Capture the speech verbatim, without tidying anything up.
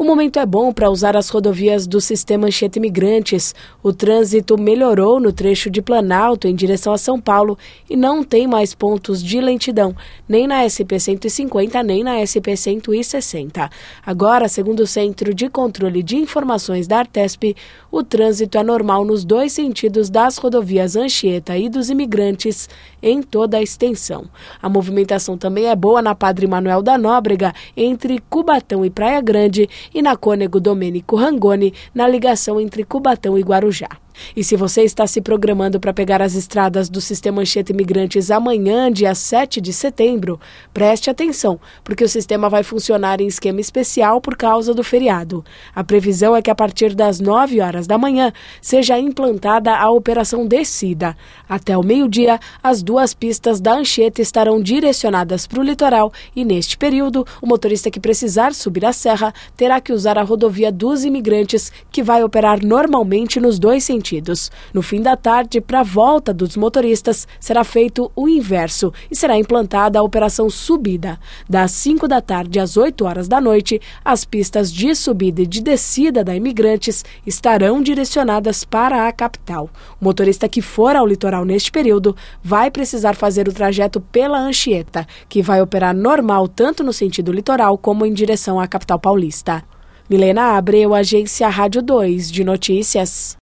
O momento é bom para usar as rodovias do sistema Anchieta Imigrantes. O trânsito melhorou no trecho de Planalto em direção a São Paulo e não tem mais pontos de lentidão, nem na S P cento e cinquenta, nem na S P cento e sessenta. Agora, segundo o Centro de Controle de Informações da Artesp, o trânsito é normal nos dois sentidos das rodovias Anchieta e dos Imigrantes em toda a extensão. A movimentação também é boa na Padre Manuel da Nóbrega, entre Cubatão e Praia Grande, e na Cônego Domênico Rangoni, na ligação entre Cubatão e Guarujá. E se você está se programando para pegar as estradas do sistema Anchieta Imigrantes amanhã, dia sete de setembro, preste atenção, porque o sistema vai funcionar em esquema especial por causa do feriado. A previsão é que a partir das nove horas da manhã seja implantada a operação descida. Até o meio-dia, as duas pistas da Anchieta estarão direcionadas para o litoral e, neste período, o motorista que precisar subir a serra terá que usar a rodovia dos Imigrantes, que vai operar normalmente nos dois sentidos. No fim da tarde, para a volta dos motoristas, será feito o inverso e será implantada a operação subida. Das cinco da tarde às oito horas da noite, as pistas de subida e de descida da Imigrantes estarão direcionadas para a capital. O motorista que for ao litoral neste período vai precisar fazer o trajeto pela Anchieta, que vai operar normal tanto no sentido litoral como em direção à capital paulista. Milena Abreu, Agência Rádio dois de Notícias.